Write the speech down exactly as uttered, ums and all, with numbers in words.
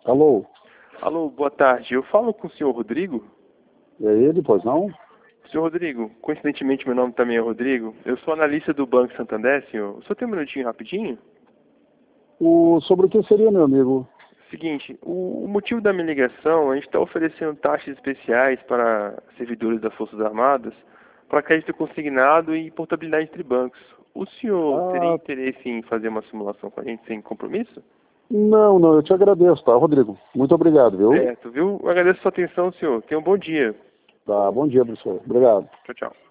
Alô? Alô, boa tarde. Eu falo com o senhor Rodrigo? É ele, pois não? Senhor Rodrigo, coincidentemente meu nome também é Rodrigo. Eu sou analista do Banco Santander, senhor. O senhor tem um minutinho rapidinho? O, sobre o que seria, meu amigo? Seguinte, o, o motivo da minha ligação, a gente está oferecendo taxas especiais para servidores das Forças Armadas para crédito consignado e portabilidade entre bancos. O senhor teria Ah, interesse em fazer uma simulação com a gente sem compromisso? não, não, eu te agradeço, tá, Rodrigo? Muito obrigado, viu? Certo, viu? Eu agradeço a sua atenção, senhor. Tenha um bom dia. Tá, bom dia, professor. Obrigado. Tchau, tchau.